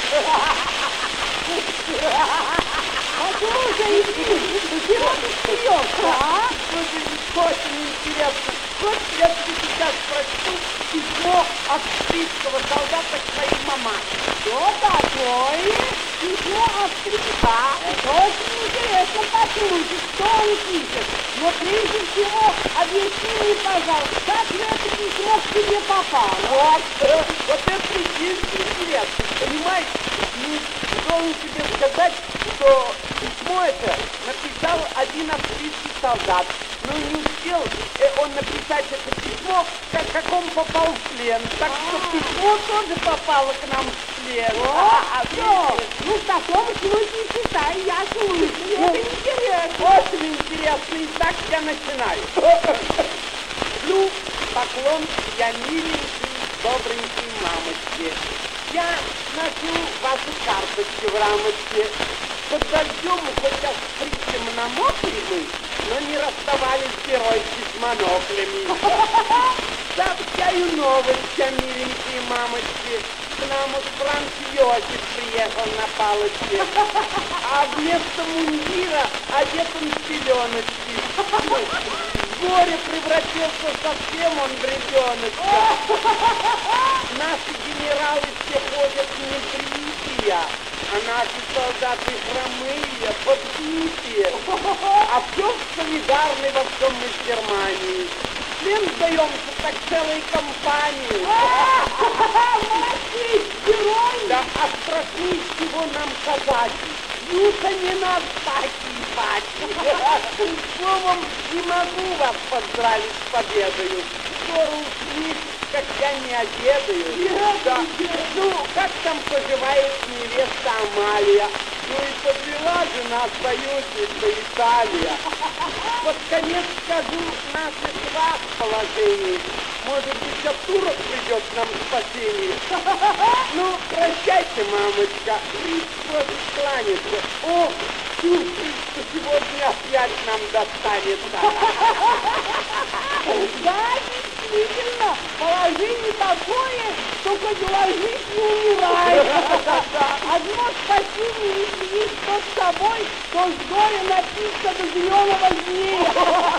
Послушай, чего ты смеешься, а? Очень интересно. Вот я тебе сейчас прочту письмо от австрийского солдата к своей мамаше. Что такое? Письмо австрийца. Это очень интересно послушать, что он пишет. Но прежде всего объясни мне, пожалуйста, как же это письмо к тебе попало? Вот это единственный интерес. Понимаешь, должен тебе сказать, что письмо это написал один австрийский солдат. Но не успел он написать это письмо, как он попал в плен. Так что письмо тоже попало к нам в плен. Все, ну в таком случае читай, я слушаю. Это интересно. Очень интересно. И так я начинаю. Шлю поклон я миленькой, добренькой мамочке. Я ношу ваши карточки в рамочке. Под дождем, хоть австрийцем намокли мы, но не расставались геройски с моноклями. Сообщаю новость о миленькой мамочке. К нам Франц Йосиф приехал на палочке, а вместо мундира одет он в пеленочки. Горе превратился совсем он в ребеночка. Наши генералы все ходят небритые, а наши солдаты хромые, подбитые. А все солидарны во всем мы с Германией. Всем сдаемся так целой компанией. Молодцы, герой! Да, а страшнее всего нам казаки. Бьются не на стаки и паки. Словом, не могу вас поздравить с победою. Скоро уж как я не обедаю. Да. Ну, как там поживает невеста Амалия? Ну и подвела жена союзница Италия. Под конец скажу наше положение. Может быть, от турок придет нам спасение. Ну, прощайте, мамочка. Просто кланяться. О, сюрприз, что сегодня опять нам достанется. Да, действительно, положение такое, только доложить не умирает. Одно спасение, если есть под собой, то с горя напиться до зеленого змея.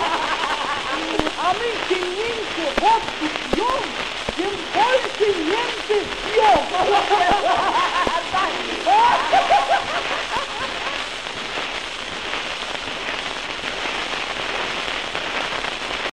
А мы чем меньше водку пьем, тем больше немцы пьем.